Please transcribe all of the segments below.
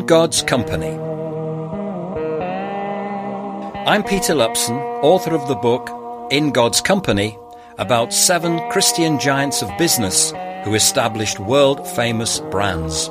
God's Company. I'm Peter Lupson, author of the book In God's Company, about 7 Christian giants of business who established world-famous brands.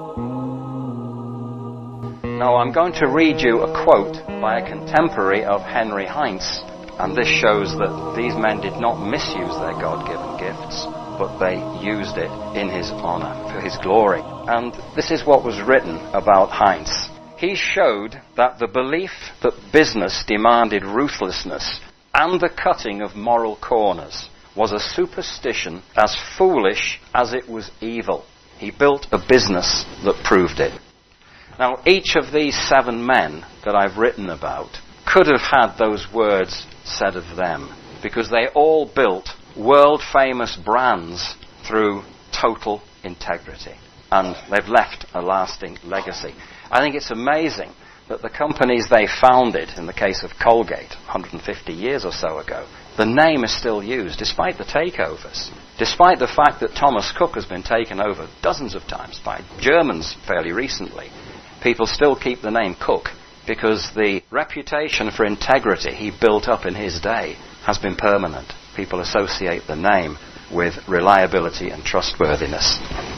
Now I'm going to read you a quote by a contemporary of Henry Heinz, and this shows that these men did not misuse their God-given gifts, but they used it in his honor, for his glory. And this is what was written about Heinz. He showed that the belief that business demanded ruthlessness and the cutting of moral corners was a superstition as foolish as it was evil. He built a business that proved it. Now, each of these 7 men that I've written about could have had those words said of them, because they all built world-famous brands through total integrity. And they've left a lasting legacy. I think it's amazing that the companies they founded, in the case of Colgate, 150 years or so ago, the name is still used, despite the takeovers. Despite the fact that Thomas Cook has been taken over dozens of times by Germans fairly recently, people still keep the name Cook, because the reputation for integrity he built up in his day has been permanent. People associate the name with reliability and trustworthiness.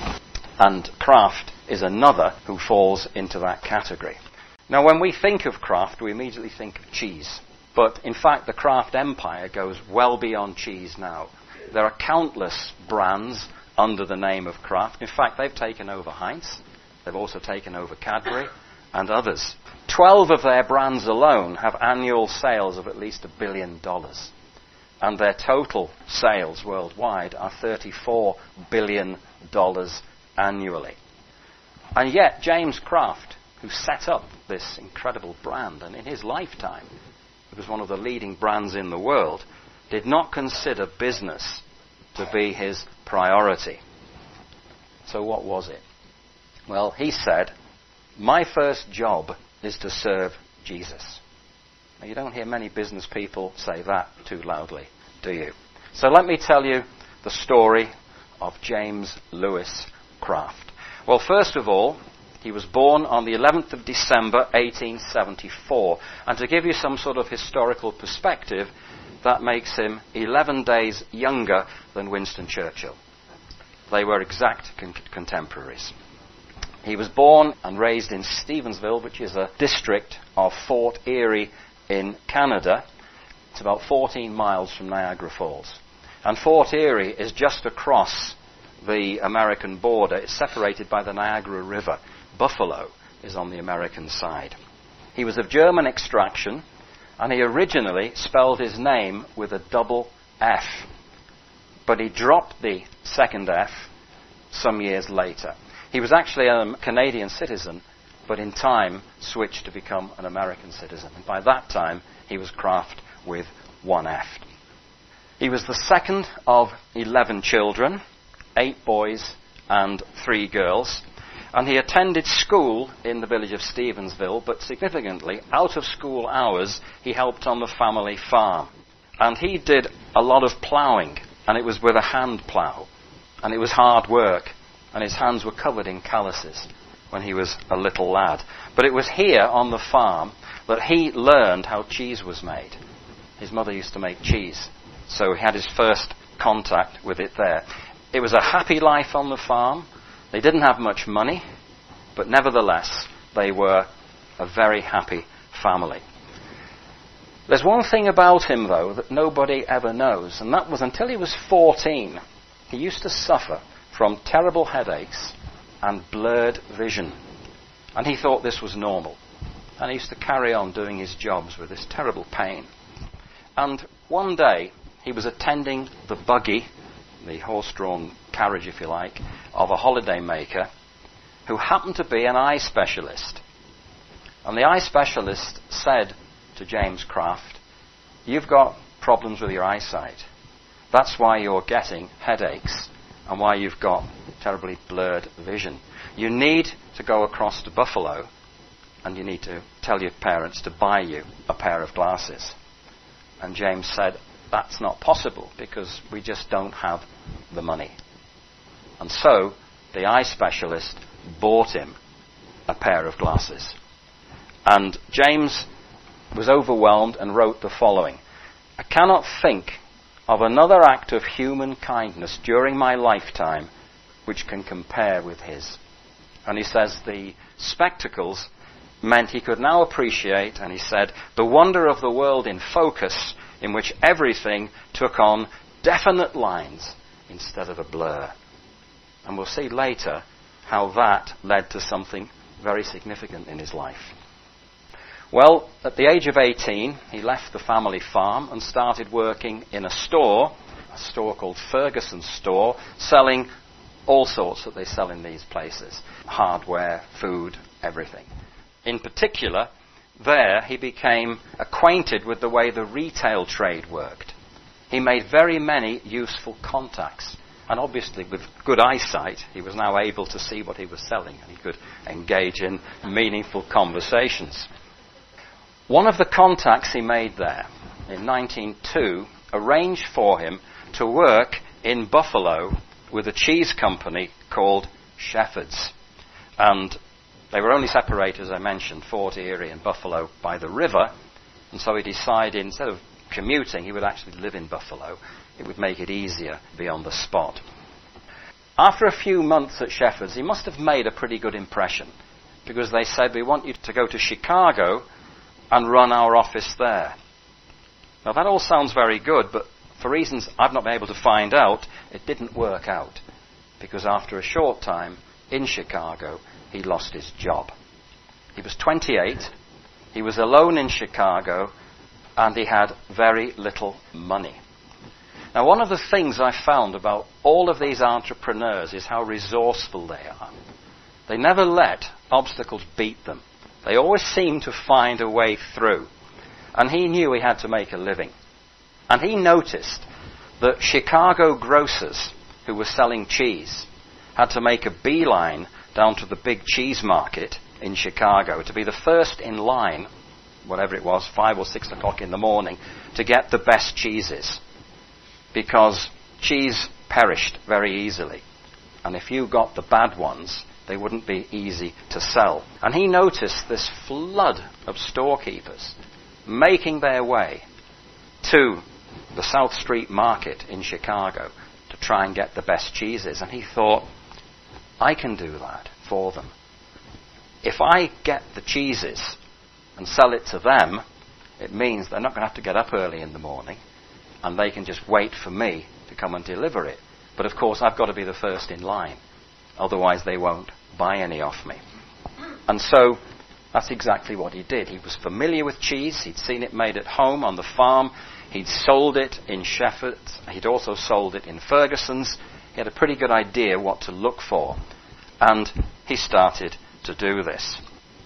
And Kraft is another who falls into that category. Now, when we think of Kraft, we immediately think of cheese. But in fact, the Kraft empire goes well beyond cheese now. There are countless brands under the name of Kraft. In fact, they've taken over Heinz. They've also taken over Cadbury and others. 12 of their brands alone have annual sales of at least $1 billion. And their total sales worldwide are $34 billion annually. And yet, James Kraft, who set up this incredible brand, and in his lifetime, it was one of the leading brands in the world, did not consider business to be his priority. So what was it? Well, he said, my first job is to serve Jesus. Now, you don't hear many business people say that too loudly, do you? So let me tell you the story of James Lewis Kraft. Well, first of all, he was born on the 11th of December, 1874. And to give you some sort of historical perspective, that makes him 11 days younger than Winston Churchill. They were exact contemporaries. He was born and raised in Stevensville, which is a district of Fort Erie in Canada. It's about 14 miles from Niagara Falls. And Fort Erie is just across the American border. It's separated by the Niagara River. Buffalo is on the American side. He was of German extraction, and he originally spelled his name with a double F. But he dropped the second F some years later. He was actually a Canadian citizen, but in time switched to become an American citizen. And by that time, he was Kraft with 1 F. He was the second of 11 children, 8 boys and 3 girls. And he attended school in the village of Stevensville, but significantly, out of school hours, he helped on the family farm. And he did a lot of ploughing, and it was with a hand plough. And it was hard work, and his hands were covered in calluses when he was a little lad. But it was here on the farm that he learned how cheese was made. His mother used to make cheese, so he had his first contact with it there. It was a happy life on the farm. They didn't have much money, but nevertheless, they were a very happy family. There's one thing about him, though, that nobody ever knows, and that was until he was 14, he used to suffer from terrible headaches and blurred vision. And he thought this was normal. And he used to carry on doing his jobs with this terrible pain. And one day, he was attending the buggy, the horse-drawn carriage, if you like, of a holiday maker who happened to be an eye specialist. And the eye specialist said to James Kraft, you've got problems with your eyesight. That's why you're getting headaches and why you've got terribly blurred vision. You need to go across to Buffalo and you need to tell your parents to buy you a pair of glasses. And James said, that's not possible because we just don't have the money. And so the eye specialist bought him a pair of glasses. And James was overwhelmed and wrote the following: I cannot think of another act of human kindness during my lifetime which can compare with his. And he says the spectacles meant he could now appreciate, and he said, the wonder of the world in focus, in which everything took on definite lines instead of a blur. And we'll see later how that led to something very significant in his life. Well, at the age of 18, he left the family farm and started working in a store called Ferguson's Store, selling all sorts that they sell in these places. Hardware, food, everything. In particular, there he became acquainted with the way the retail trade worked. He made very many useful contacts. And obviously with good eyesight, he was now able to see what he was selling, and he could engage in meaningful conversations. One of the contacts he made there in 1902 arranged for him to work in Buffalo with a cheese company called Shepherd's. And they were only separated, as I mentioned, Fort Erie and Buffalo by the river. And so he decided, instead of commuting, he would actually live in Buffalo. It would make it easier to be on the spot. After a few months at Shepherd's, he must have made a pretty good impression, because they said, we want you to go to Chicago and run our office there. Now that all sounds very good, but for reasons I've not been able to find out, it didn't work out. Because after a short time in Chicago, he lost his job. He was 28, he was alone in Chicago, and he had very little money. Now, one of the things I found about all of these entrepreneurs is how resourceful they are. They never let obstacles beat them. They always seem to find a way through. And he knew he had to make a living. And he noticed that Chicago grocers who were selling cheese had to make a beeline down to the big cheese market in Chicago to be the first in line, whatever it was, 5 or 6 o'clock in the morning, to get the best cheeses. Because cheese perished very easily. And if you got the bad ones, they wouldn't be easy to sell. And he noticed this flood of storekeepers making their way to the South Street Market in Chicago to try and get the best cheeses. And he thought, I can do that for them. If I get the cheeses and sell it to them, it means they're not going to have to get up early in the morning, and they can just wait for me to come and deliver it. But of course, I've got to be the first in line. Otherwise, they won't buy any off me. And so, that's exactly what he did. He was familiar with cheese. He'd seen it made at home on the farm. He'd sold it in Shepherd's. He'd also sold it in Ferguson's. He had a pretty good idea what to look for. And he started to do this.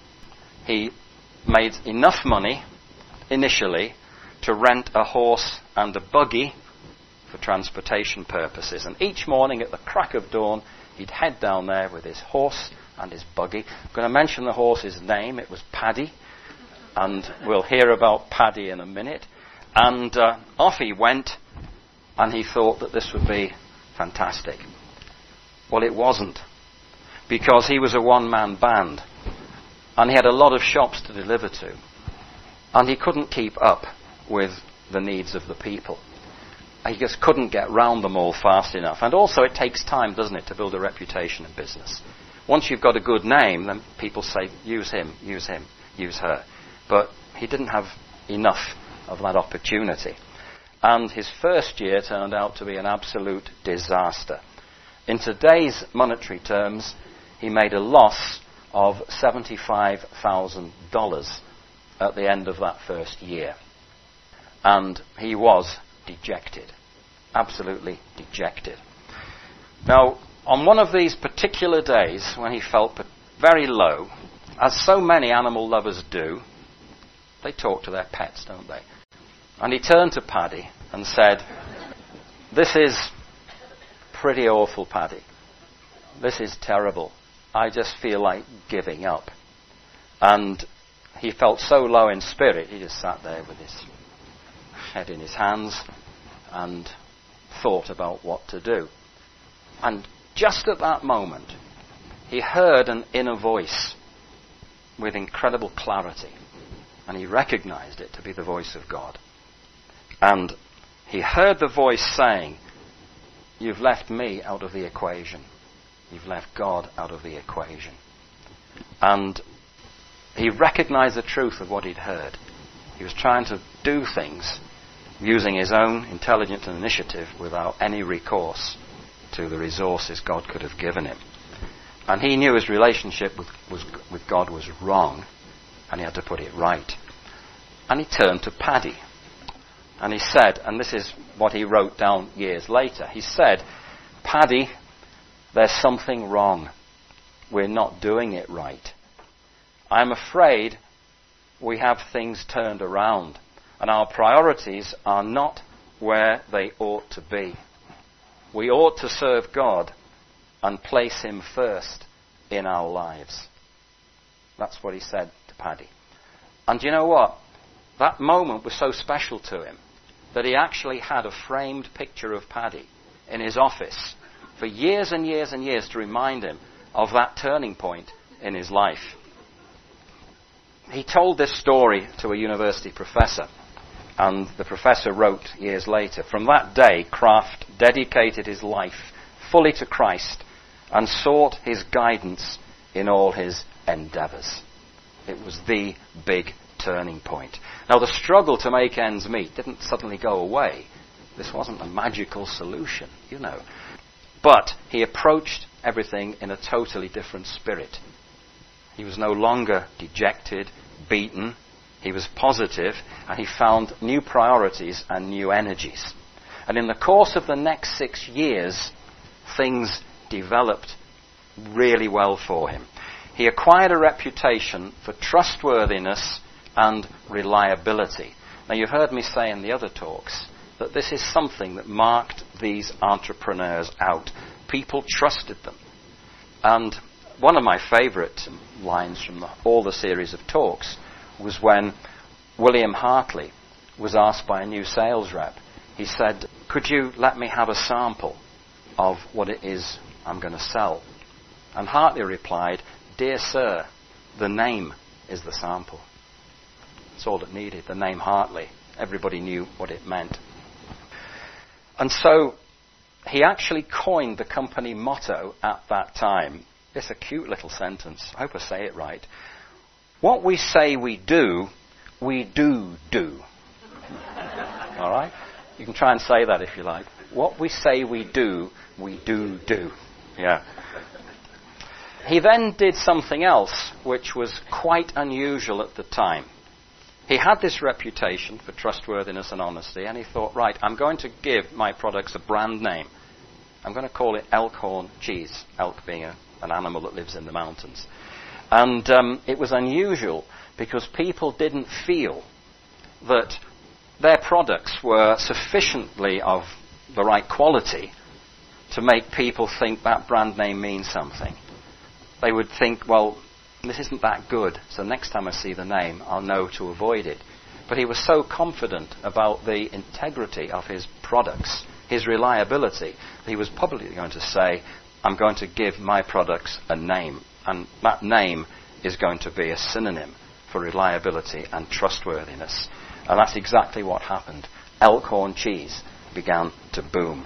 He made enough money initially to rent a horse and a buggy for transportation purposes. And each morning at the crack of dawn, he'd head down there with his horse and his buggy. I'm going to mention the horse's name. It was Paddy. And we'll hear about Paddy in a minute. And off he went, and he thought that this would be fantastic. Well, it wasn't, because he was a one-man band, and he had a lot of shops to deliver to, and he couldn't keep up with the needs of the people. He just couldn't get round them all fast enough. And also it takes time, doesn't it, to build a reputation in business. Once you've got a good name, then people say, use him, use her. But he didn't have enough of that opportunity. And his first year turned out to be an absolute disaster. In today's monetary terms, he made a loss of $75,000 at the end of that first year. And he was dejected. Absolutely dejected. Now, on one of these particular days when he felt very low, as so many animal lovers do, they talk to their pets, don't they? And he turned to Paddy and said, "This is pretty awful, Paddy. This is terrible. I just feel like giving up." And he felt so low in spirit, he just sat there with his head in his hands and thought about what to do. And just at that moment, he heard an inner voice with incredible clarity, and he recognized it to be the voice of God. And he heard the voice saying, "You've left me out of the equation. You've left God out of the equation." And he recognized the truth of what he'd heard. He was trying to do things using his own intelligence and initiative without any recourse to the resources God could have given him. And he knew his relationship with God was wrong, and he had to put it right. And he turned to Paddy. And he said, and this is what he wrote down years later, he said, "Paddy, there's something wrong. We're not doing it right. I'm afraid we have things turned around, and our priorities are not where they ought to be. We ought to serve God and place him first in our lives." That's what he said to Paddy. And you know what? That moment was so special to him that he actually had a framed picture of Paddy in his office for years and years and years to remind him of that turning point in his life. He told this story to a university professor, and the professor wrote years later, "From that day, Kraft dedicated his life fully to Christ and sought his guidance in all his endeavours." It was the big turning point. Now, the struggle to make ends meet didn't suddenly go away. This wasn't a magical solution, you know. But he approached everything in a totally different spirit. He was no longer dejected, beaten. He was positive, and he found new priorities and new energies. And in the course of the next 6 years, things developed really well for him. He acquired a reputation for trustworthiness and reliability. Now, you've heard me say in the other talks that this is something that marked these entrepreneurs out. People trusted them. And one of my favourite lines from all the series of talks was when William Hartley was asked by a new sales rep. He said, "Could you let me have a sample of what it is I'm going to sell?" And Hartley replied, "Dear sir, the name is the sample." That's all it needed, the name Hartley. Everybody knew what it meant. And so he actually coined the company motto at that time. It's a cute little sentence. I hope I say it right. "What we say we do do." All right? You can try and say that if you like. What we say we do do. Yeah. He then did something else which was quite unusual at the time. He had this reputation for trustworthiness and honesty, and he thought, right, I'm going to give my products a brand name. I'm going to call it Elkhorn Cheese, elk being an animal that lives in the mountains. And it was unusual because people didn't feel that their products were sufficiently of the right quality to make people think that brand name means something. They would think, well, this isn't that good, so next time I see the name, I'll know to avoid it. But he was so confident about the integrity of his products, his reliability, that he was publicly going to say, I'm going to give my products a name, and that name is going to be a synonym for reliability and trustworthiness. And that's exactly what happened. Elkhorn Cheese began to boom.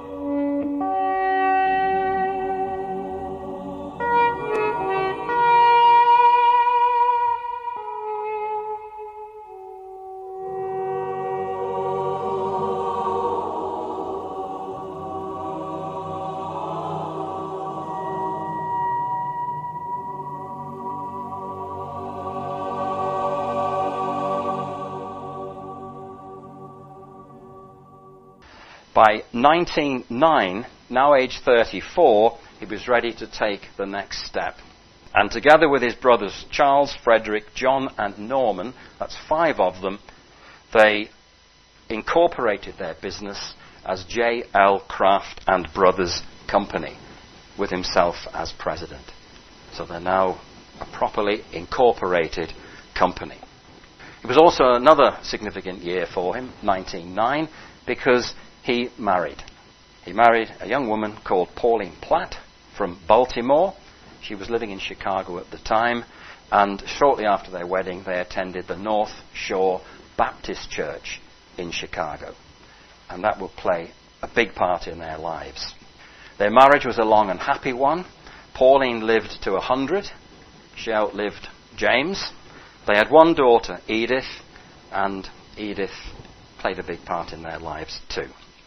By 1909, now aged 34, he was ready to take the next step. And together with his brothers Charles, Frederick, John and Norman, that's 5 of them, they incorporated their business as J.L. Kraft and Brothers Company, with himself as president. So they're now a properly incorporated company. It was also another significant year for him, 1909, because he married. He married a young woman called Pauline Platt from Baltimore. She was living in Chicago at the time, And shortly after their wedding, they attended the North Shore Baptist Church in Chicago. And that would play a big part in their lives. Their marriage was a long and happy one. Pauline lived to 100. She outlived James. They had one daughter, Edith, and Edith played a big part in their lives too.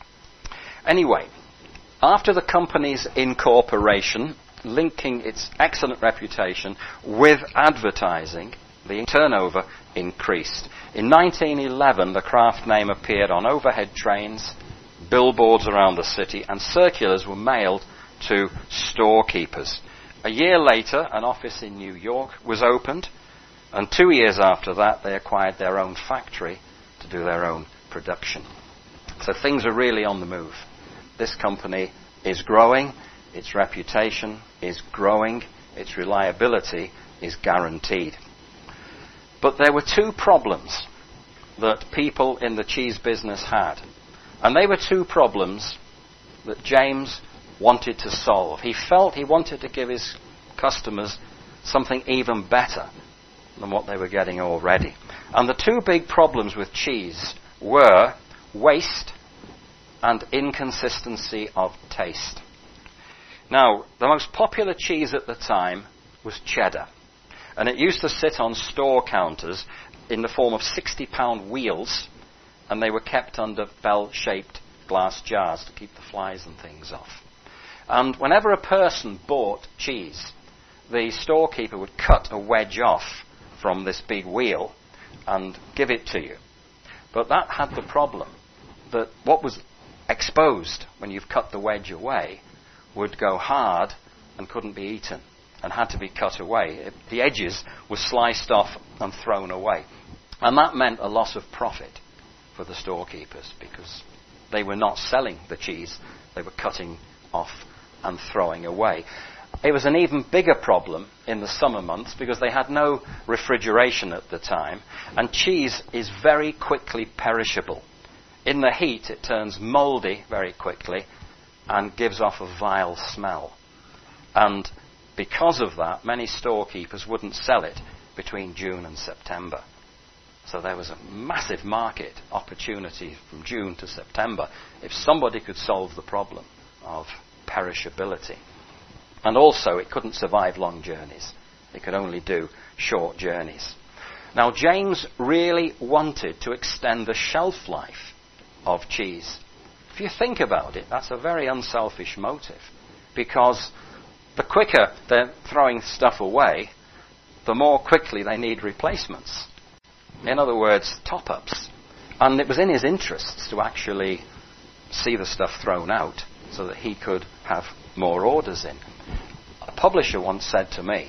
Anyway, after the company's incorporation, linking its excellent reputation with advertising, the turnover increased. In 1911, the Kraft name appeared on overhead trains, billboards around the city, and circulars were mailed to storekeepers. A year later, an office in New York was opened, and 2 years after that, they acquired their own factory to do their own production. So things are really on the move. This company is growing, its reputation is growing, its reliability is guaranteed. But there were two problems that people in the cheese business had. And they were two problems that James wanted to solve. He felt he wanted to give his customers something even better than what they were getting already. And the two big problems with cheese were waste and inconsistency of taste. Now, the most popular cheese at the time was cheddar. And it used to sit on store counters in the form of 60-pound wheels, and they were kept under bell-shaped glass jars to keep the flies and things off. And whenever a person bought cheese, the storekeeper would cut a wedge off from this big wheel and give it to you. But that had the problem that what was exposed when you've cut the wedge away would go hard and couldn't be eaten and had to be cut away. The edges were sliced off and thrown away. And that meant a loss of profit for the storekeepers because they were not selling the cheese, they were cutting off and throwing away. It was an even bigger problem in the summer months because they had no refrigeration at the time, and cheese is very quickly perishable. In the heat it turns mouldy very quickly and gives off a vile smell. And because of that, many storekeepers wouldn't sell it between June and September. So there was a massive market opportunity from June to September if somebody could solve the problem of perishability. And also, it couldn't survive long journeys. It could only do short journeys. Now, James really wanted to extend the shelf life of cheese. If you think about it, that's a very unselfish motive, because the quicker they're throwing stuff away, the more quickly they need replacements. In other words, top-ups. And it was in his interests to actually see the stuff thrown out so that he could have more orders in. A publisher once said to me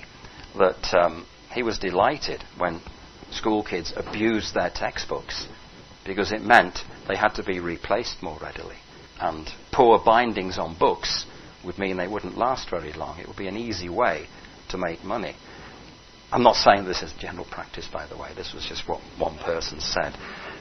that he was delighted when school kids abused their textbooks because it meant they had to be replaced more readily. And poor bindings on books would mean they wouldn't last very long. It would be an easy way to make money. I'm not saying this is general practice, by the way. This was just what one person said.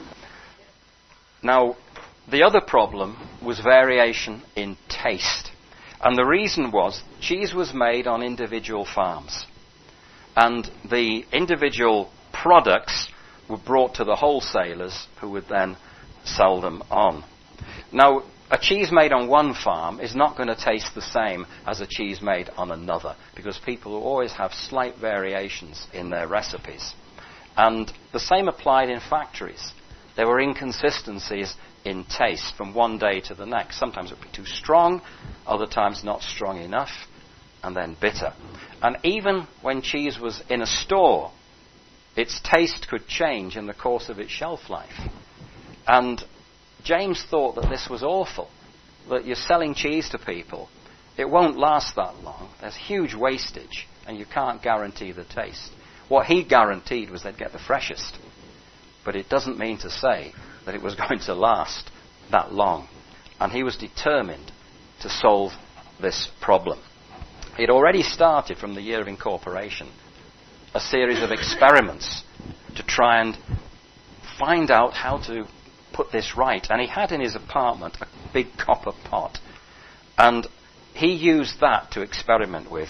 Now, the other problem was variation in taste. And the reason was cheese was made on individual farms. And the individual products were brought to the wholesalers who would then sell them on. Now, a cheese made on one farm is not going to taste the same as a cheese made on another because people will always have slight variations in their recipes. And the same applied in factories. There were inconsistencies in taste from one day to the next. Sometimes it would be too strong, other times not strong enough, and then bitter. And even when cheese was in a store, its taste could change in the course of its shelf life. And James thought that this was awful, that you're selling cheese to people. It won't last that long. There's huge wastage, and you can't guarantee the taste. What he guaranteed was they'd get the freshest. But it doesn't mean to say that it was going to last that long. And he was determined to solve this problem. He'd already started from the year of incorporation a series of experiments to try and find out how to put this right. And he had in his apartment a big copper pot. And he used that to experiment with.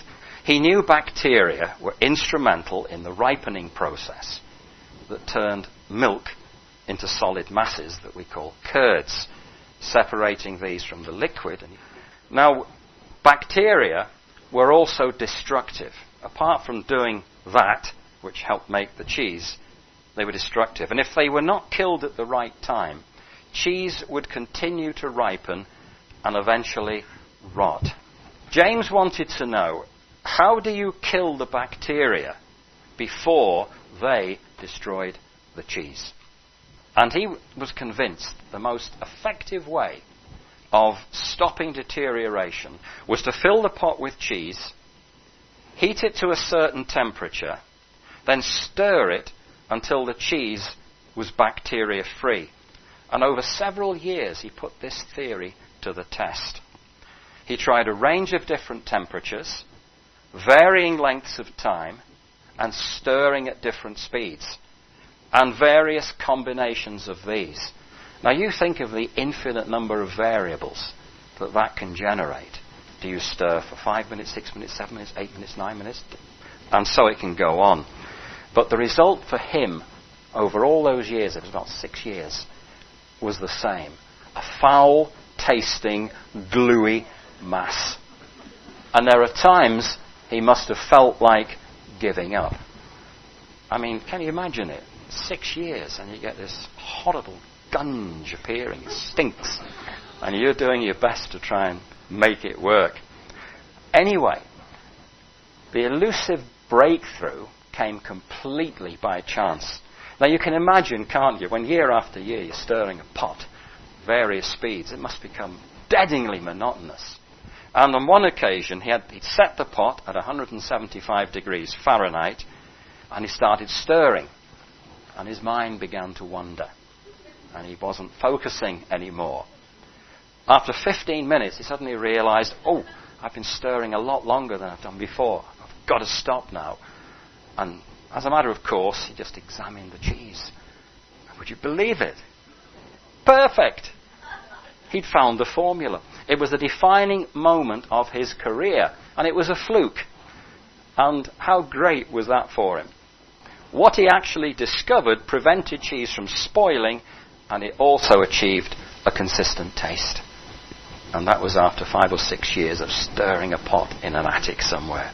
He knew bacteria were instrumental in the ripening process that turned milk into solid masses that we call curds, separating these from the liquid. Now, bacteria were also destructive. Apart from doing that, which helped make the cheese, they were destructive. And if they were not killed at the right time, cheese would continue to ripen and eventually rot. James wanted to know, how do you kill the bacteria before they destroyed the cheese? And he was convinced the most effective way of stopping deterioration was to fill the pot with cheese, heat it to a certain temperature, then stir it until the cheese was bacteria-free. And over several years he put this theory to the test. He tried a range of different temperatures, varying lengths of time, and stirring at different speeds, and various combinations of these. Now you think of the infinite number of variables that can generate. Do you stir for 5 minutes, 6 minutes, 7 minutes, 8 minutes, 9 minutes? And so it can go on. But the result for him, over all those years, it was about 6 years, was the same. A foul-tasting, gluey mass. And there are times he must have felt like giving up. I mean, can you imagine it? 6 years and you get this horrible gunge appearing. It stinks. And you're doing your best to try and make it work. Anyway, the elusive breakthrough came completely by chance. Now you can imagine, can't you, when year after year you're stirring a pot, various speeds, it must become deadeningly monotonous. And on one occasion he'd set the pot at 175 degrees Fahrenheit and he started stirring. And his mind began to wander. And he wasn't focusing anymore. After 15 minutes, he suddenly realized, oh, I've been stirring a lot longer than I've done before. I've got to stop now. And as a matter of course, he just examined the cheese. Would you believe it? Perfect! He'd found the formula. It was the defining moment of his career. And it was a fluke. And how great was that for him? What he actually discovered prevented cheese from spoiling, and it also achieved a consistent taste. And that was after 5 or 6 years of stirring a pot in an attic somewhere.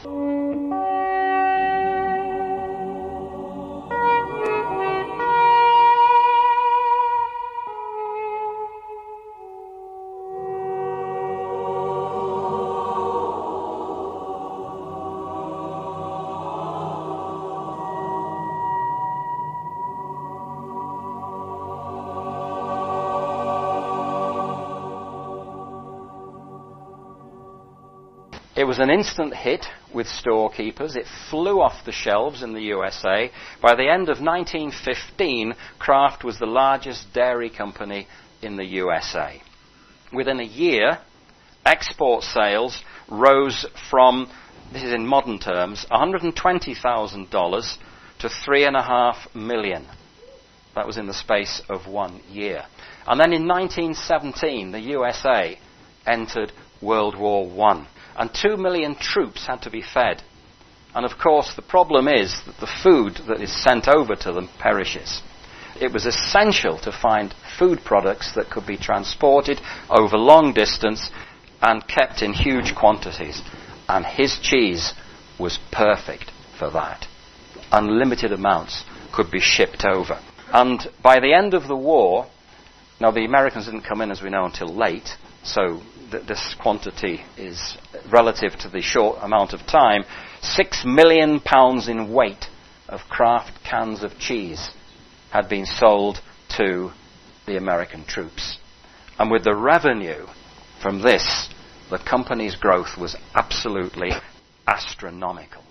It was an instant hit with storekeepers. It flew off the shelves in the USA. By the end of 1915, Kraft was the largest dairy company in the USA. Within a year, export sales rose from, this is in modern terms, $120,000 to $3.5 million. That was in the space of 1 year. And then in 1917, the USA entered World War I. And 2 million troops had to be fed. And of course, the problem is that the food that is sent over to them perishes. It was essential to find food products that could be transported over long distance and kept in huge quantities. And his cheese was perfect for that. Unlimited amounts could be shipped over. And by the end of the war, now the Americans didn't come in, as we know, until late, so this quantity is relative to the short amount of time. 6 million pounds in weight of Kraft cans of cheese had been sold to the American troops. And with the revenue from this, the company's growth was absolutely astronomical.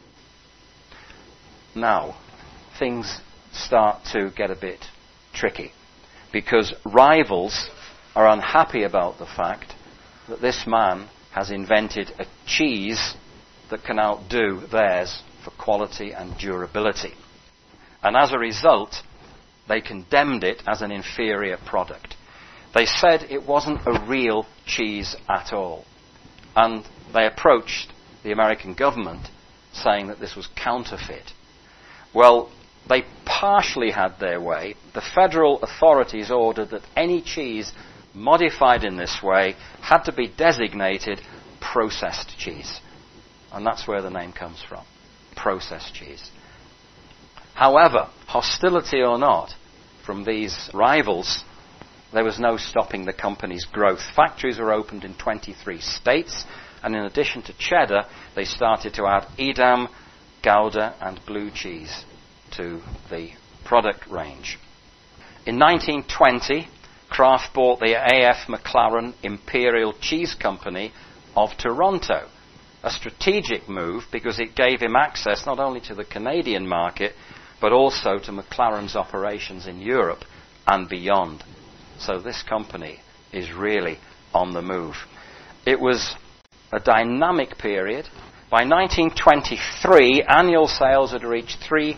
Now, things start to get a bit tricky, because rivals are unhappy about the fact that this man has invented a cheese that can outdo theirs for quality and durability. And as a result, they condemned it as an inferior product. They said it wasn't a real cheese at all. And they approached the American government saying that this was counterfeit. Well, they partially had their way. The federal authorities ordered that any cheese modified in this way had to be designated processed cheese. And that's where the name comes from, processed cheese. However, hostility or not, from these rivals, there was no stopping the company's growth. Factories were opened in 23 states, and in addition to cheddar, they started to add Edam, Gouda, and blue cheese to the product range. In 1920, Kraft bought the A.F. McLaren Imperial Cheese Company of Toronto, a strategic move because it gave him access not only to the Canadian market, but also to McLaren's operations in Europe and beyond. So this company is really on the move. It was a dynamic period. By 1923, annual sales had reached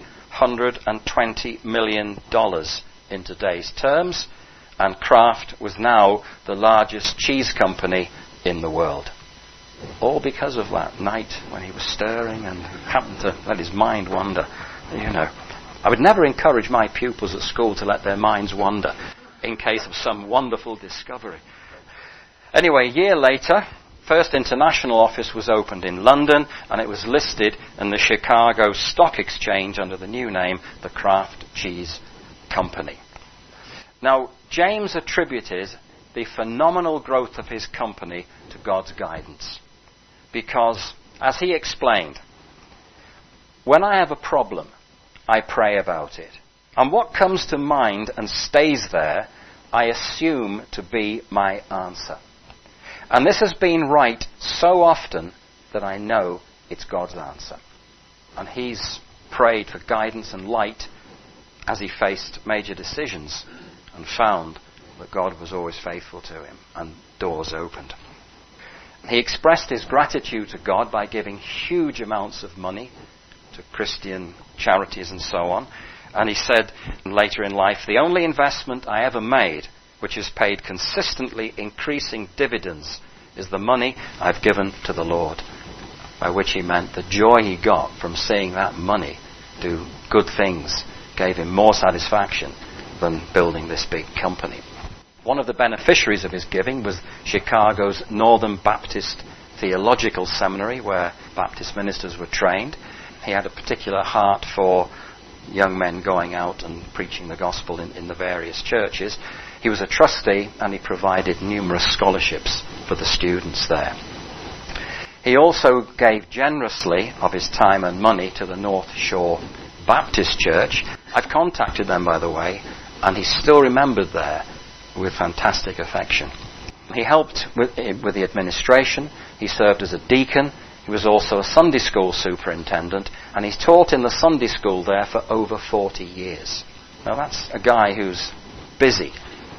$320 million in today's terms, and Kraft was now the largest cheese company in the world. All because of that night when he was stirring and happened to let his mind wander. You know, I would never encourage my pupils at school to let their minds wander in case of some wonderful discovery. Anyway, a year later, first international office was opened in London, and it was listed in the Chicago Stock Exchange under the new name, the Kraft Cheese Company. Now, James attributed the phenomenal growth of his company to God's guidance. Because, as he explained, when I have a problem, I pray about it. And what comes to mind and stays there, I assume to be my answer. And this has been right so often that I know it's God's answer. And he's prayed for guidance and light as he faced major decisions and found that God was always faithful to him and doors opened. He expressed his gratitude to God by giving huge amounts of money to Christian charities and so on. And he said later in life, the only investment I ever made which has paid consistently increasing dividends is the money I've given to the Lord. By which he meant the joy he got from seeing that money do good things gave him more satisfaction than building this big company. One of the beneficiaries of his giving was Chicago's Northern Baptist Theological Seminary, where Baptist ministers were trained. He had a particular heart for young men going out and preaching the gospel in the various churches. He was a trustee, and he provided numerous scholarships for the students there. He also gave generously of his time and money to the North Shore Baptist Church. I've contacted them, by the way, and he's still remembered there with fantastic affection. He helped with the administration. He served as a deacon. He was also a Sunday school superintendent, and he's taught in the Sunday school there for over 40 years. Now that's a guy who's busy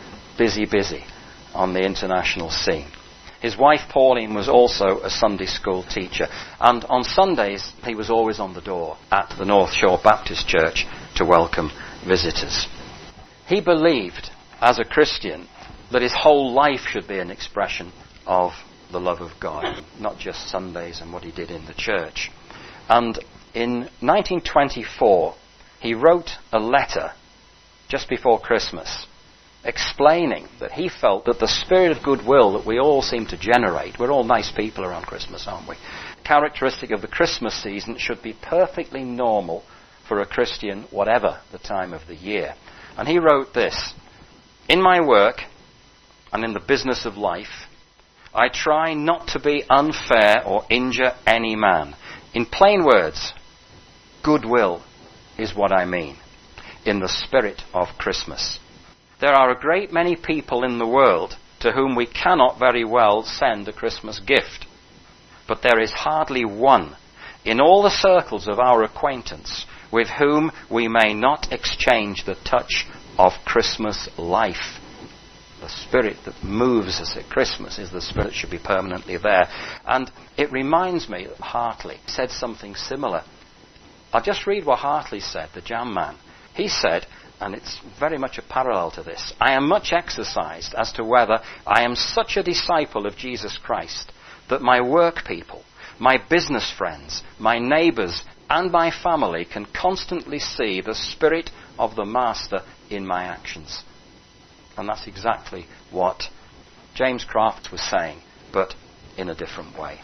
on the international scene. His wife Pauline was also a Sunday school teacher, and on Sundays he was always on the door at the North Shore Baptist Church to welcome visitors. He believed, as a Christian, that his whole life should be an expression of the love of God, not just Sundays and what he did in the church. And in 1924, he wrote a letter just before Christmas explaining that he felt that the spirit of goodwill that we all seem to generate, we're all nice people around Christmas, aren't we? Characteristic of the Christmas season should be perfectly normal for a Christian, whatever the time of the year. And he wrote this: in my work and in the business of life, I try not to be unfair or injure any man. In plain words, goodwill is what I mean, in the spirit of Christmas. There are a great many people in the world to whom we cannot very well send a Christmas gift. But there is hardly one in all the circles of our acquaintance with whom we may not exchange the touch of Christmas life. The spirit that moves us at Christmas is the spirit that should be permanently there. And it reminds me that Hartley said something similar. I'll just read what Hartley said, the jam man. He said, and it's very much a parallel to this, I am much exercised as to whether I am such a disciple of Jesus Christ that my work people, My business friends, my neighbours, and my family can constantly see the spirit of the Master in my actions. And that's exactly what James Kraft was saying, but in a different way.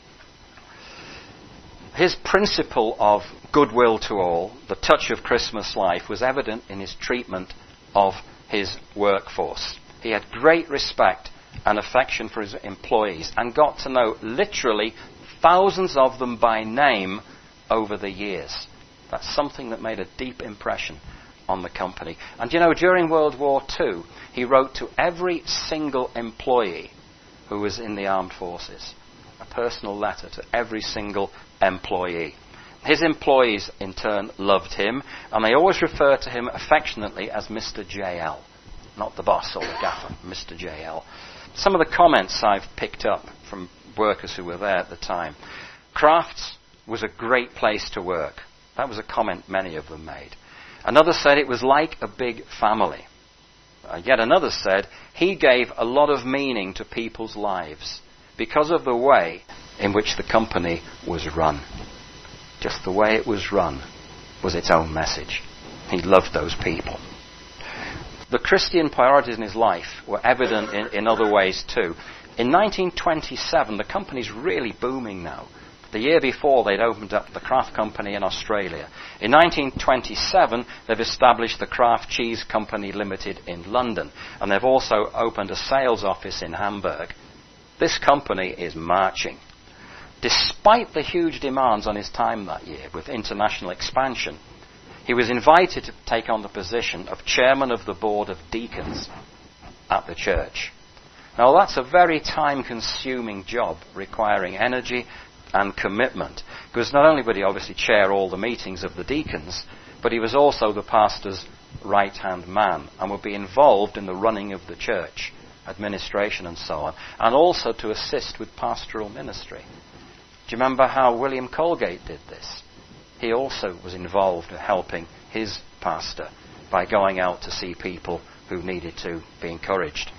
His principle of goodwill to all, the touch of Christmas life, was evident in his treatment of his workforce. He had great respect and affection for his employees and got to know literally thousands of them by name over the years. That's something that made a deep impression on the company. And during World War II, he wrote to every single employee who was in the armed forces, a personal letter to every single employee. His employees, in turn, loved him, and they always referred to him affectionately as Mr. JL. Not the boss or the gaffer, Mr. JL. Some of the comments I've picked up from workers who were there at the time. Crafts was a great place to work. That was a comment many of them made. Another said it was like a big family. Yet another said he gave a lot of meaning to people's lives because of the way in which the company was run. Just the way it was run was its own message. He loved those people. The Christian priorities in his life were evident in other ways too. In 1927, the company's really booming now. The year before, they'd opened up the Kraft Company in Australia. In 1927, they've established the Kraft Cheese Company Limited in London. And they've also opened a sales office in Hamburg. This company is marching. Despite the huge demands on his time that year with international expansion, he was invited to take on the position of chairman of the board of deacons at the church. Now, that's a very time-consuming job requiring energy and commitment, because not only would he obviously chair all the meetings of the deacons, but he was also the pastor's right-hand man and would be involved in the running of the church, administration and so on, and also to assist with pastoral ministry. Do you remember how William Colgate did this? He also was involved in helping his pastor by going out to see people who needed to be encouraged.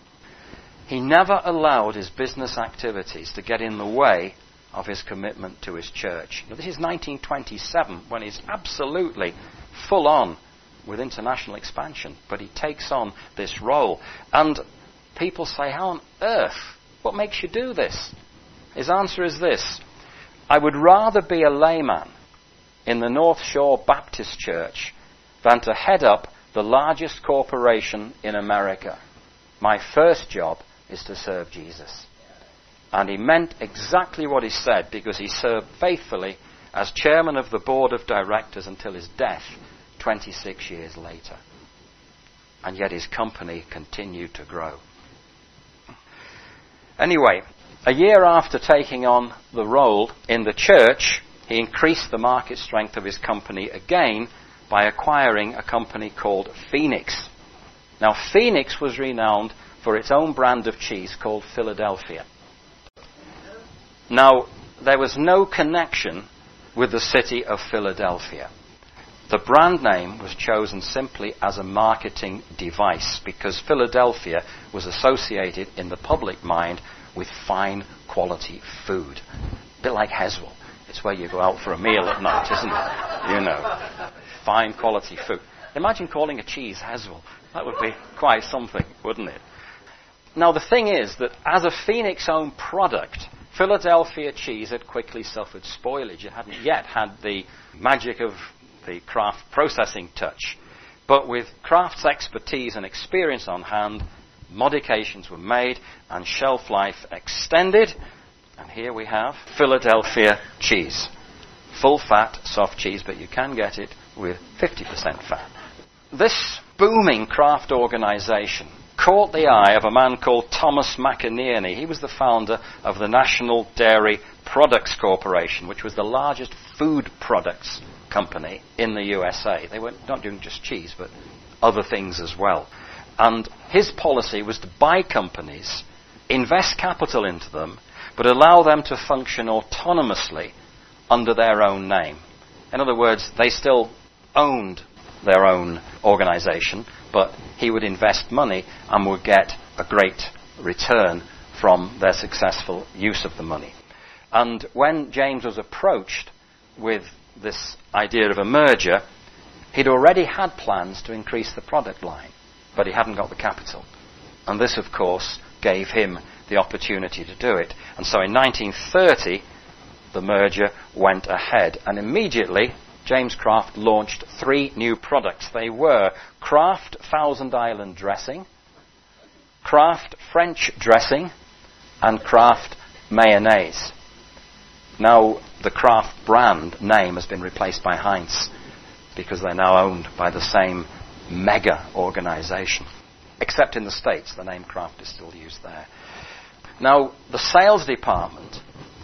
He never allowed his business activities to get in the way of his commitment to his church. Now, this is 1927, when he's absolutely full on with international expansion, but he takes on this role. And people say, how on earth? What makes you do this? His answer is this: I would rather be a layman in the North Shore Baptist Church than to head up the largest corporation in America. My first job is to serve Jesus. And he meant exactly what he said, because he served faithfully as chairman of the board of directors until his death 26 years later. And yet his company continued to grow. Anyway, a year after taking on the role in the church, he increased the market strength of his company again by acquiring a company called Phoenix. Now, Phoenix was renowned for its own brand of cheese called Philadelphia. Now, there was no connection with the city of Philadelphia. The brand name was chosen simply as a marketing device because Philadelphia was associated in the public mind with fine quality food. A bit like Heswell. It's where you go out for a meal at night, isn't it? You know, fine quality food. Imagine calling a cheese Heswell. That would be quite something, wouldn't it? Now, the thing is that as a Phoenix-owned product, Philadelphia cheese had quickly suffered spoilage. It hadn't yet had the magic of the Kraft processing touch. But with Kraft's expertise and experience on hand, modifications were made and shelf life extended. And here we have Philadelphia cheese. Full fat, soft cheese, but you can get it with 50% fat. This booming Kraft organization caught the eye of a man called Thomas McInerney. He was the founder of the National Dairy Products Corporation, which was the largest food products company in the USA. They were not doing just cheese, but other things as well. And his policy was to buy companies, invest capital into them, but allow them to function autonomously under their own name. In other words, they still owned their own organization, but he would invest money and would get a great return from their successful use of the money. And when James was approached with this idea of a merger, he'd already had plans to increase the product line, but he hadn't got the capital. And this, of course, gave him the opportunity to do it. And so in 1930, the merger went ahead. And immediately, James Kraft launched 3 new products. They were Kraft Thousand Island Dressing, Kraft French Dressing, and Kraft Mayonnaise. Now, the Kraft brand name has been replaced by Heinz because they're now owned by the same mega organization. Except in the States, the name Kraft is still used there. Now, the sales department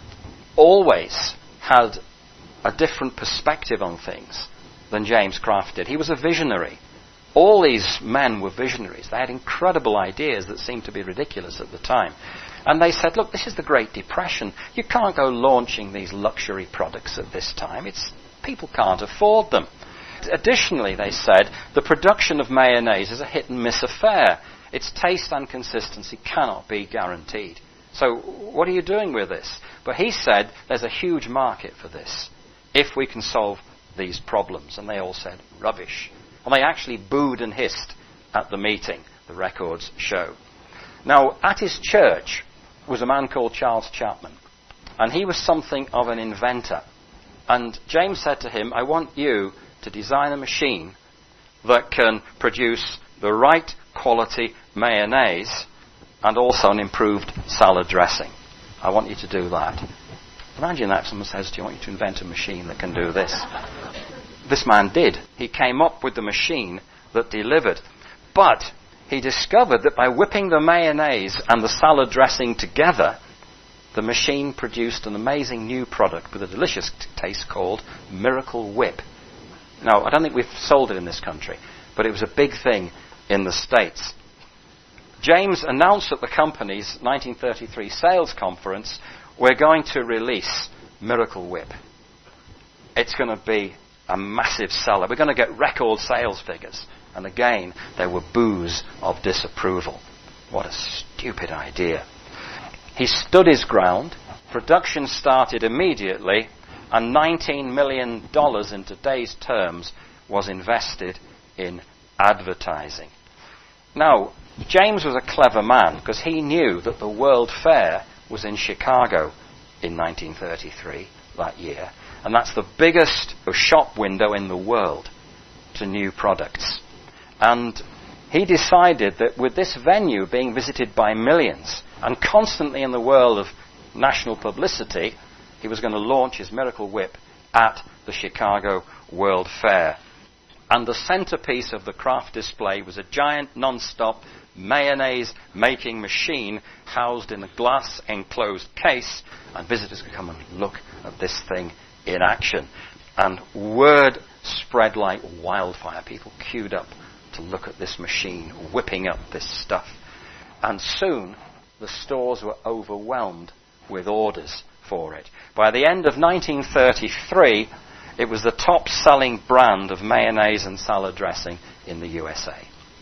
always had a different perspective on things than James Kraft did. He was a visionary. All these men were visionaries. They had incredible ideas that seemed to be ridiculous at the time. And they said, look, this is the Great Depression. You can't go launching these luxury products at this time. People can't afford them. Additionally, they said, the production of mayonnaise is a hit-and-miss affair. Its taste and consistency cannot be guaranteed. So what are you doing with this? But he said, there's a huge market for this if we can solve these problems. And they all said, rubbish. And they actually booed and hissed at the meeting, the records show. Now, at his church was a man called Charles Chapman. And he was something of an inventor. And James said to him, I want you to design a machine that can produce the right quality mayonnaise and also an improved salad dressing. I want you to do that. Imagine that someone says to you, I want you to invent a machine that can do this. This man did. He came up with the machine that delivered. But he discovered that by whipping the mayonnaise and the salad dressing together, the machine produced an amazing new product with a delicious taste called Miracle Whip. Now, I don't think we've sold it in this country, but it was a big thing in the States. James announced at the company's 1933 sales conference, we're going to release Miracle Whip. It's going to be a massive seller. We're going to get record sales figures. And again, there were boos of disapproval. What a stupid idea. He stood his ground. Production started immediately. And $19 million in today's terms was invested in advertising. Now, James was a clever man because he knew that the World Fair was in Chicago in 1933, that year. And that's the biggest shop window in the world to new products. And he decided that with this venue being visited by millions and constantly in the world of national publicity, he was going to launch his Miracle Whip at the Chicago World Fair. And the centerpiece of the Kraft display was a giant non-stop mayonnaise-making machine housed in a glass enclosed case, and visitors could come and look at this thing in action. And word spread like wildfire. People queued up to look at this machine whipping up this stuff. And soon the stores were overwhelmed with orders for it. By the end of 1933, it was the top-selling brand of mayonnaise and salad dressing in the USA.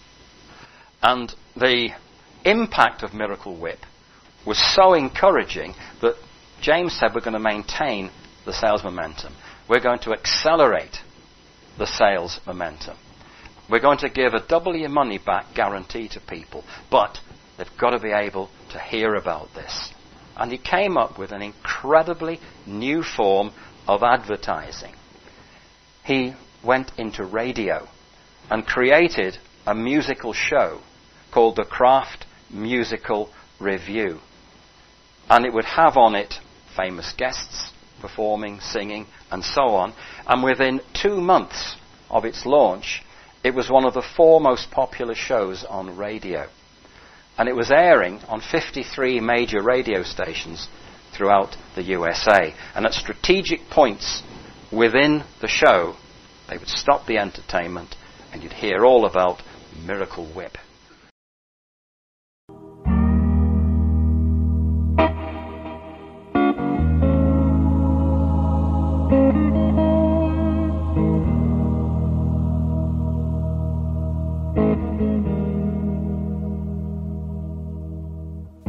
And the impact of Miracle Whip was so encouraging that James said, we're going to maintain the sales momentum. We're going to accelerate the sales momentum. We're going to give a double your money back guarantee to people, but they've got to be able to hear about this. And he came up with an incredibly new form of advertising. He went into radio and created a musical show called the Kraft Musical Review. And it would have on it famous guests performing, singing, and so on. And within 2 months of its launch, it was one of the 4 most popular shows on radio. And it was airing on 53 major radio stations throughout the USA. And at strategic points within the show, they would stop the entertainment and you'd hear all about Miracle Whip.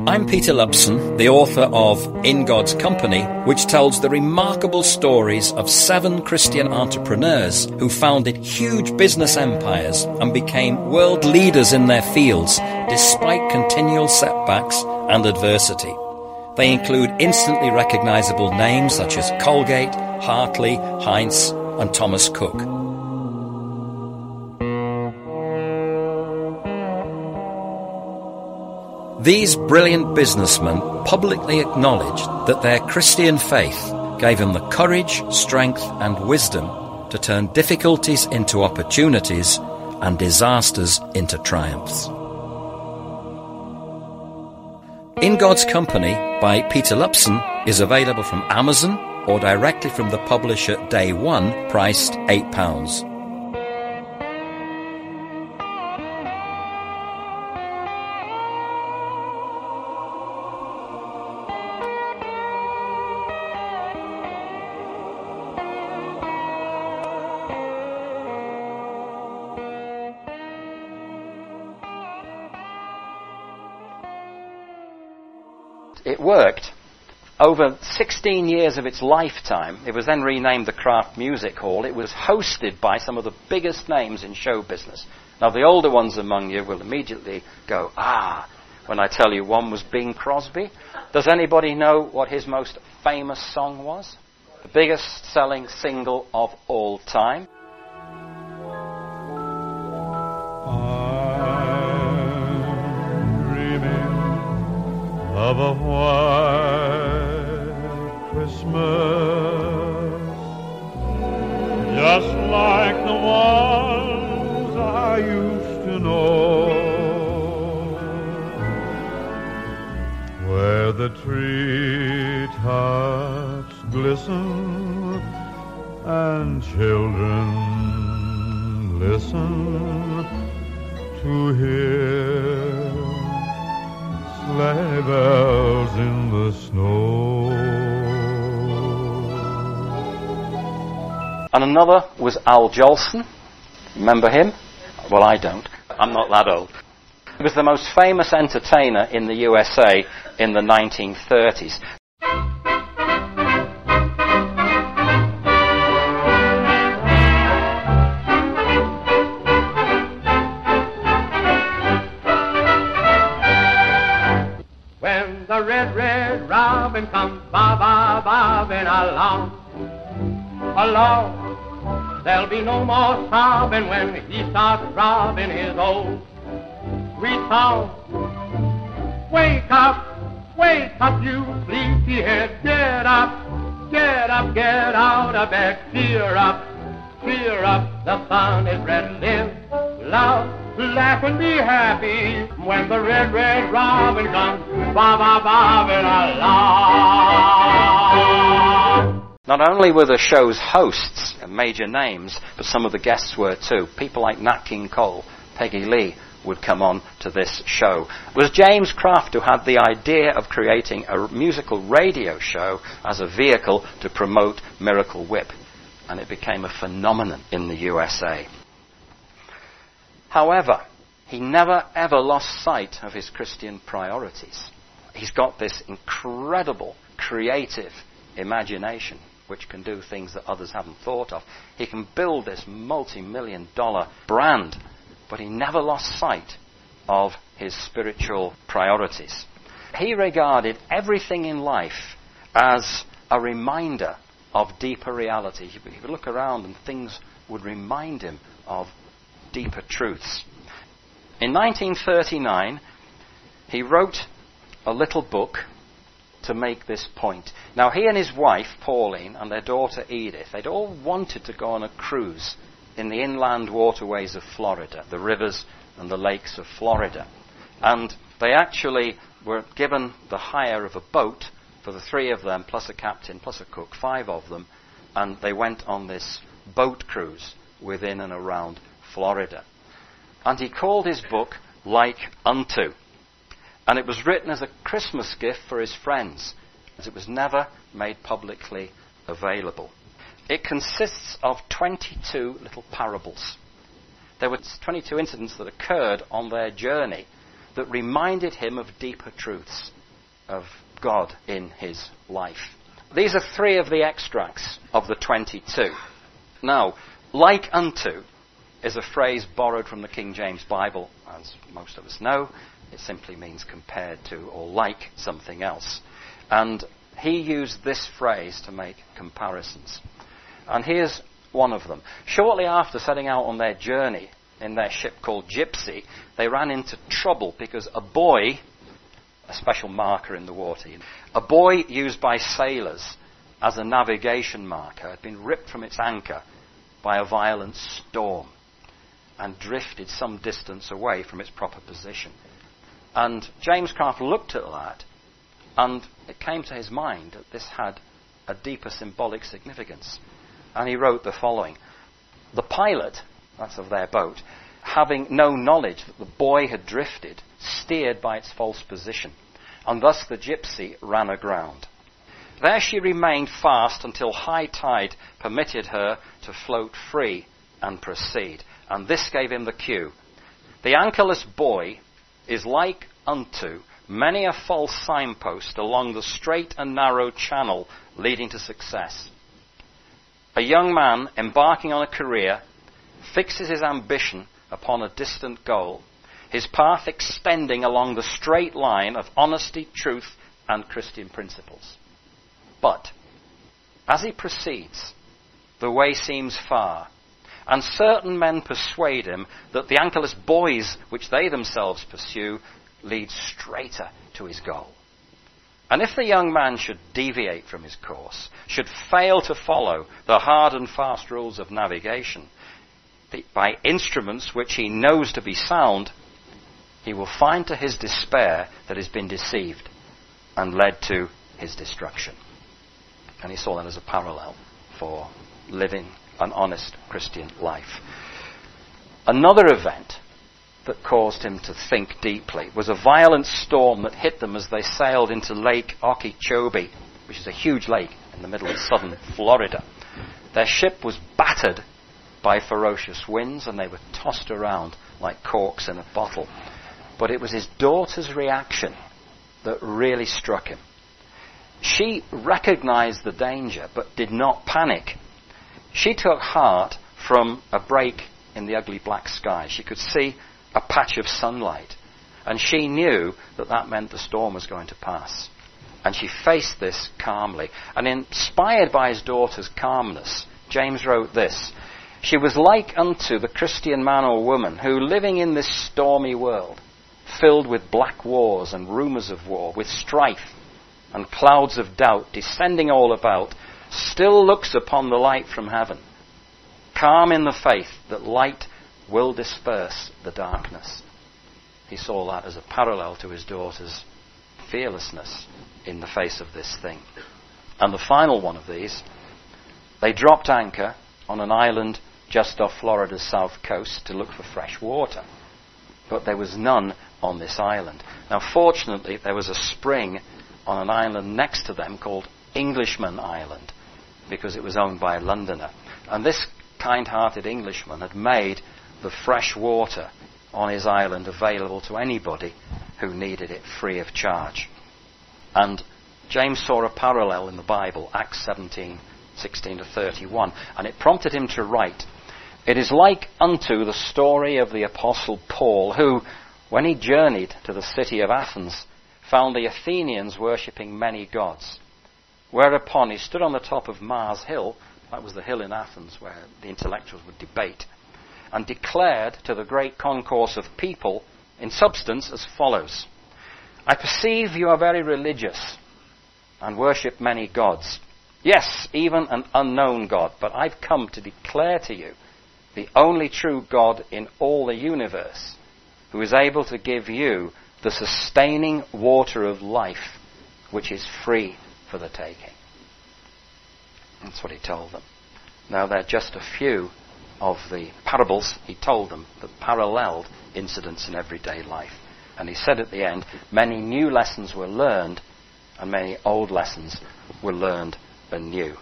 I'm Peter Lupson, the author of In God's Company, which tells the remarkable stories of 7 Christian entrepreneurs who founded huge business empires and became world leaders in their fields despite continual setbacks and adversity. They include instantly recognizable names such as Colgate, Hartley, Heinz, and Thomas Cook. These brilliant businessmen publicly acknowledged that their Christian faith gave them the courage, strength, and wisdom to turn difficulties into opportunities and disasters into triumphs. In God's Company by Peter Lupson is available from Amazon or directly from the publisher Day One, priced £8. It worked. Over 16 years of its lifetime, it was then renamed the Kraft Music Hall. It was hosted by some of the biggest names in show business. Now, the older ones among you will immediately go, when I tell you one was Bing Crosby. Does anybody know what his most famous song was? The biggest selling single of all time? Of a white Christmas, just like the ones I used to know, where the treetops glisten and children listen to hear sleigh bells in the snow. And another was Al Jolson. Remember him? Well, I don't. I'm not that old. He was the most famous entertainer in the USA in the 1930s. The red robin comes bobbing along. There'll be no more sobbing when he starts robbing his old sweet song. Wake up, you sleepyhead. Get up, get out of bed. Cheer up, the sun is red. Live, love, laugh and be happy when the red robin comes bobbing along. Not only were the show's hosts major names, but some of the guests were too. People like Nat King Cole, Peggy Lee would come on to this show. It was James Kraft who had the idea of creating a musical radio show as a vehicle to promote Miracle Whip, and it became a phenomenon in the USA. However, he never ever lost sight of his Christian priorities. He's got this incredible creative imagination which can do things that others haven't thought of. He can build this multi-million-dollar brand, but he never lost sight of his spiritual priorities. He regarded everything in life as a reminder of deeper reality. He would look around and things would remind him of deeper truths. In 1939, he wrote a little book to make this point. Now, he and his wife, Pauline, and their daughter, Edith, they'd all wanted to go on a cruise in the inland waterways of Florida, the rivers and the lakes of Florida. And they actually were given the hire of a boat for the 3 of them, plus a captain, plus a cook, 5 of them, and they went on this boat cruise within and around Florida. And he called his book Like Unto. And it was written as a Christmas gift for his friends, as it was never made publicly available. It consists of 22 little parables. There were 22 incidents that occurred on their journey that reminded him of deeper truths. of God in his life. These are 3 of the extracts of the 22. Now, like unto is a phrase borrowed from the King James Bible, as most of us know. It simply means compared to or like something else. And he used this phrase to make comparisons. And here's one of them. Shortly after setting out on their journey in their ship called Gypsy, they ran into trouble because a buoy, a special marker in the water, a buoy used by sailors as a navigation marker, had been ripped from its anchor by a violent storm and drifted some distance away from its proper position. And James Craft looked at that, and it came to his mind that this had a deeper symbolic significance. And he wrote the following: the pilot, that's of their boat, having no knowledge that the buoy had drifted, steered by its false position, and thus the Gypsy ran aground. There she remained fast until high tide permitted her to float free and proceed. And this gave him the cue. The anchorless buoy is like unto many a false signpost along the straight and narrow channel leading to success. A young man embarking on a career fixes his ambition upon a distant goal, his path extending along the straight line of honesty, truth, and Christian principles. But, as he proceeds, the way seems far, and certain men persuade him that the anchorless buoys which they themselves pursue lead straighter to his goal. And if the young man should deviate from his course, should fail to follow the hard and fast rules of navigation, by instruments which he knows to be sound, he will find to his despair that he's been deceived and led to his destruction. And he saw that as a parallel for living an honest Christian life. Another event that caused him to think deeply was a violent storm that hit them as they sailed into Lake Okeechobee, which is a huge lake in the middle of southern Florida. Their ship was battered by ferocious winds, and they were tossed around like corks in a bottle. But it was his daughter's reaction that really struck him. She recognized the danger, but did not panic. She took heart from a break in the ugly black sky. She could see a patch of sunlight, and she knew that that meant the storm was going to pass. And she faced this calmly. And inspired by his daughter's calmness, James wrote this: she was like unto the Christian man or woman who, living in this stormy world, filled with black wars and rumours of war, with strife and clouds of doubt descending all about, still looks upon the light from heaven, calm in the faith that light will disperse the darkness. He saw that as a parallel to his daughter's fearlessness in the face of this thing. And the final one of these, they dropped anchor on an island just off Florida's south coast to look for fresh water. But there was none on this island. Now, fortunately, there was a spring on an island next to them called Englishman Island, because it was owned by a Londoner. And this kind-hearted Englishman had made the fresh water on his island available to anybody who needed it free of charge. And James saw a parallel in the Bible, Acts 17:16-31, and it prompted him to write, "It is like unto the story of the Apostle Paul, who, when he journeyed to the city of Athens, found the Athenians worshipping many gods. Whereupon he stood on the top of Mars Hill," that was the hill in Athens where the intellectuals would debate, "and declared to the great concourse of people in substance as follows: I perceive you are very religious and worship many gods. Yes, even an unknown God, but I've come to declare to you the only true God in all the universe, who is able to give you the sustaining water of life, which is free for the taking." That's what he told them. Now, they're just a few of the parables he told them that paralleled incidents in everyday life. And he said at the end, many new lessons were learned, and many old lessons were learned anew.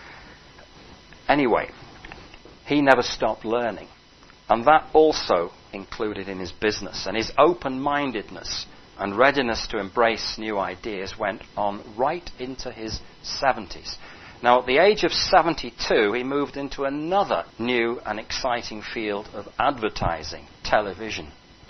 Anyway, he never stopped learning. And that also included in his business. And his open-mindedness and readiness to embrace new ideas went on right into his 70s. Now, at the age of 72, he moved into another new and exciting field of advertising, television.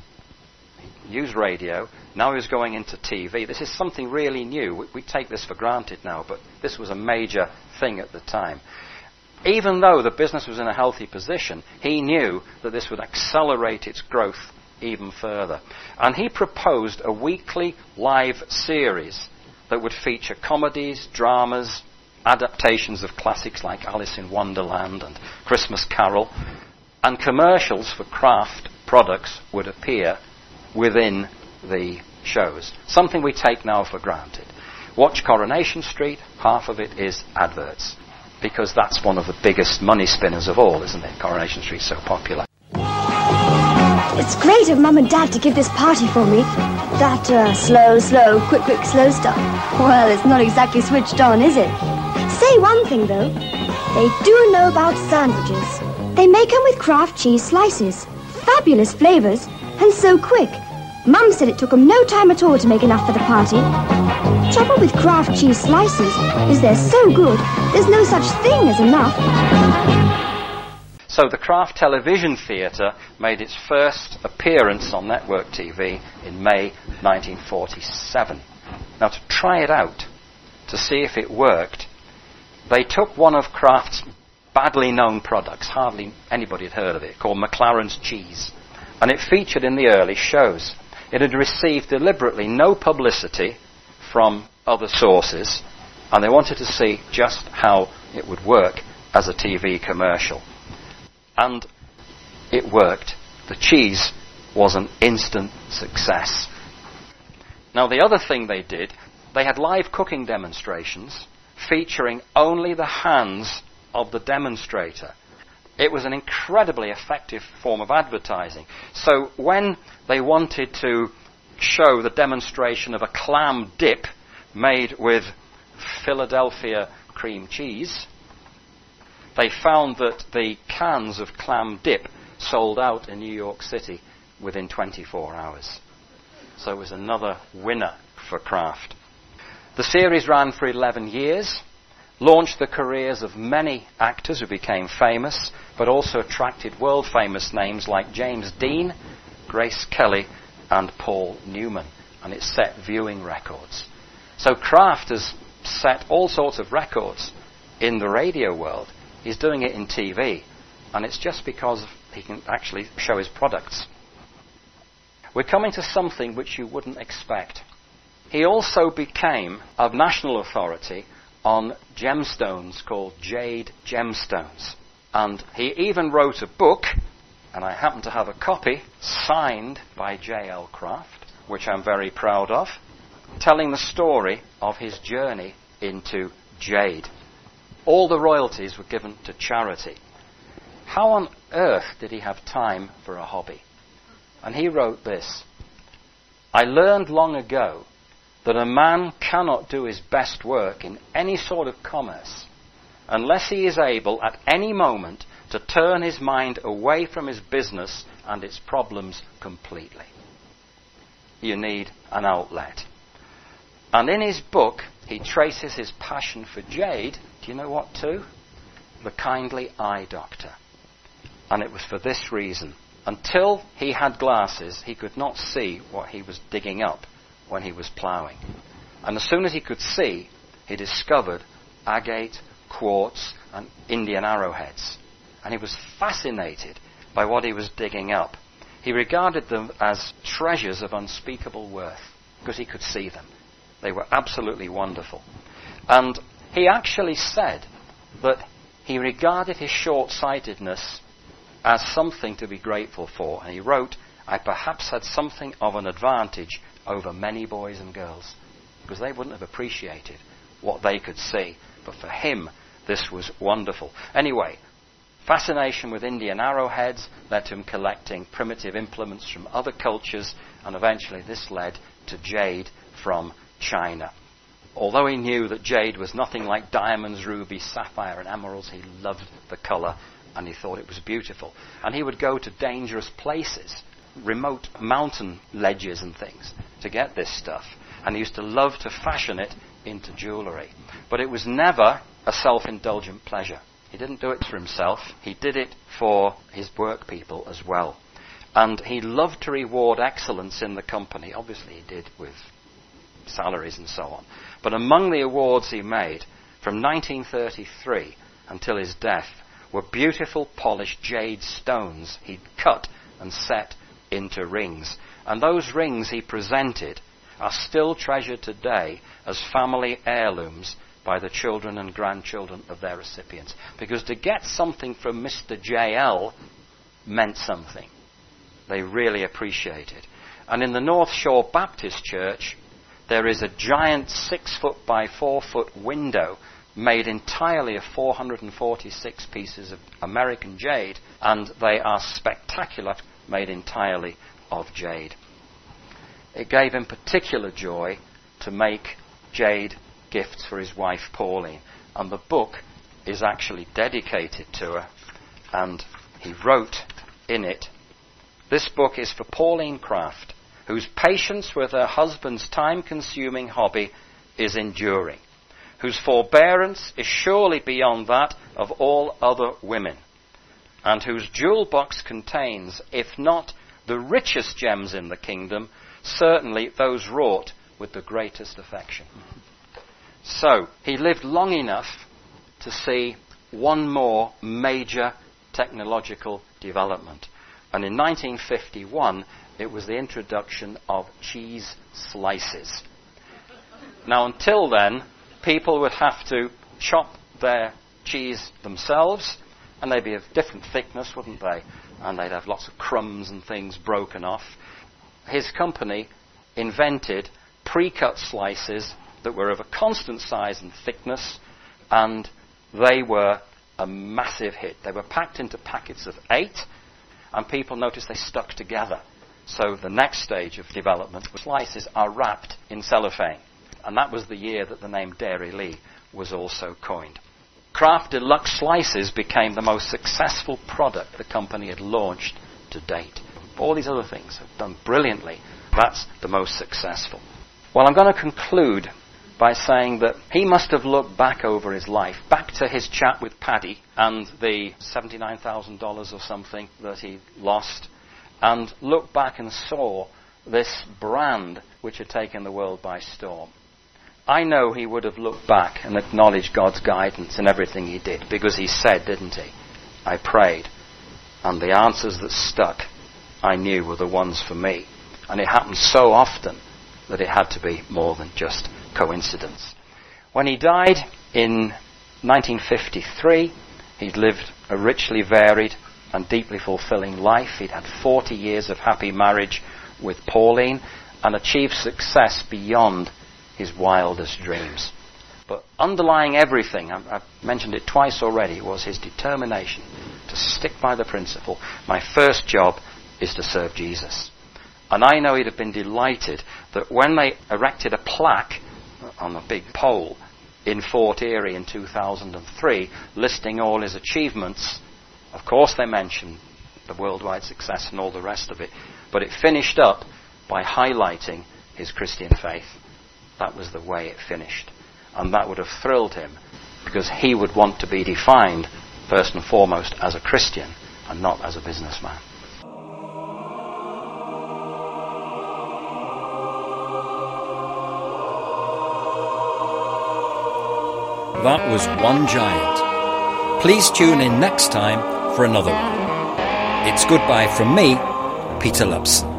He used radio. Now he was going into TV. This is something really new. We take this for granted now, but this was a major thing at the time. Even though the business was in a healthy position, he knew that this would accelerate its growth even further. And he proposed a weekly live series that would feature comedies, dramas, adaptations of classics like Alice in Wonderland and Christmas Carol, and commercials for Kraft products would appear within the shows. Something we take now for granted. Watch Coronation Street, half of it is adverts, because that's one of the biggest money spinners of all, isn't it? Coronation Street's so popular. It's great of Mum and Dad to give this party for me. That slow, quick, slow stuff. Well, it's not exactly switched on, is it? Say one thing, though. They do know about sandwiches. They make them with Kraft cheese slices. Fabulous flavours, and so quick. Mum said it took them no time at all to make enough for the party. Trouble with Kraft cheese slices is they're so good, there's no such thing as enough. So the Kraft Television Theatre made its first appearance on network TV in May 1947. Now, to try it out, to see if it worked, they took one of Kraft's badly known products, hardly anybody had heard of it, called McLaren's cheese, and it featured in the early shows. It had received deliberately no publicity from other sources, and they wanted to see just how it would work as a TV commercial. And it worked. The cheese was an instant success. Now, the other thing they did, they had live cooking demonstrations featuring only the hands of the demonstrator. It was an incredibly effective form of advertising. So when they wanted to show the demonstration of a clam dip made with Philadelphia cream cheese, they found that the cans of clam dip sold out in New York City within 24 hours. So it was another winner for Kraft. The series ran for 11 years, launched the careers of many actors who became famous, but also attracted world-famous names like James Dean, Grace Kelly, and Paul Newman. And it set viewing records. So Kraft has set all sorts of records in the radio world. He's doing it in TV, and it's just because he can actually show his products. We're coming to something which you wouldn't expect. He also became a national authority on gemstones called jade gemstones. And he even wrote a book, and I happen to have a copy, signed by J.L. Kraft, which I'm very proud of, telling the story of his journey into jade. All the royalties were given to charity. How on earth did he have time for a hobby? And he wrote this: I learned long ago that a man cannot do his best work in any sort of commerce unless he is able at any moment to turn his mind away from his business and its problems completely. You need an outlet. And in his book, he traces his passion for jade, do you know what to? The kindly eye doctor. And it was for this reason. Until he had glasses, he could not see what he was digging up when he was ploughing. And as soon as he could see, he discovered agate, quartz, and Indian arrowheads. And he was fascinated by what he was digging up. He regarded them as treasures of unspeakable worth because he could see them. They were absolutely wonderful. And he actually said that he regarded his short-sightedness as something to be grateful for. And he wrote, I perhaps had something of an advantage over many boys and girls, because they wouldn't have appreciated what they could see. But for him, this was wonderful. Anyway, fascination with Indian arrowheads led to him collecting primitive implements from other cultures, and eventually this led to jade from China. Although he knew that jade was nothing like diamonds, rubies, sapphire, and emeralds, he loved the colour and he thought it was beautiful. And he would go to dangerous places remote mountain ledges and things to get this stuff. And he used to love to fashion it into jewellery. But it was never a self-indulgent pleasure. He didn't do it for himself. He did it for his work people as well. And he loved to reward excellence in the company. Obviously he did with salaries and so on. But among the awards he made from 1933 until his death were beautiful polished jade stones he'd cut and set into rings. And those rings he presented are still treasured today as family heirlooms by the children and grandchildren of their recipients. Because to get something from Mr. J.L. meant something. They really appreciate it. And in the North Shore Baptist Church, there is a giant 6-foot by 4-foot window made entirely of 446 pieces of American jade, and they are spectacular, made entirely of jade. It gave him particular joy to make jade gifts for his wife Pauline, and the book is actually dedicated to her, and he wrote in it, "This book is for Pauline Craft, whose patience with her husband's time-consuming hobby is enduring, whose forbearance is surely beyond that of all other women, and whose jewel box contains, if not the richest gems in the kingdom, certainly those wrought with the greatest affection." So, he lived long enough to see one more major technological development. And in 1951, it was the introduction of cheese slices. Now, until then, people would have to chop their cheese themselves, and they'd be of different thickness, wouldn't they? And they'd have lots of crumbs and things broken off. His company invented pre-cut slices that were of a constant size and thickness, and they were a massive hit. They were packed into packets of 8, and people noticed they stuck together. So the next stage of development, slices are wrapped in cellophane, and that was the year that the name Dairy Lee was also coined. Kraft Deluxe Slices became the most successful product the company had launched to date. All these other things have done brilliantly. That's the most successful. Well, I'm going to conclude by saying that he must have looked back over his life, back to his chat with Paddy and the $79,000 or something that he lost, and looked back and saw this brand which had taken the world by storm. I know he would have looked back and acknowledged God's guidance in everything he did, because he said, didn't he, "I prayed, and the answers that stuck I knew were the ones for me." And it happened so often that it had to be more than just coincidence. When he died in 1953, he'd lived a richly varied and deeply fulfilling life. He'd had 40 years of happy marriage with Pauline and achieved success beyond his wildest dreams. But underlying everything, I've mentioned it twice already, was his determination to stick by the principle, my first job is to serve Jesus. And I know he'd have been delighted that when they erected a plaque on a big pole in Fort Erie in 2003, listing all his achievements, of course they mentioned the worldwide success and all the rest of it, but it finished up by highlighting his Christian faith. That was the way it finished. And that would have thrilled him, because he would want to be defined first and foremost as a Christian and not as a businessman. That was One Giant. Please tune in next time for another one. It's goodbye from me, Peter Lubson.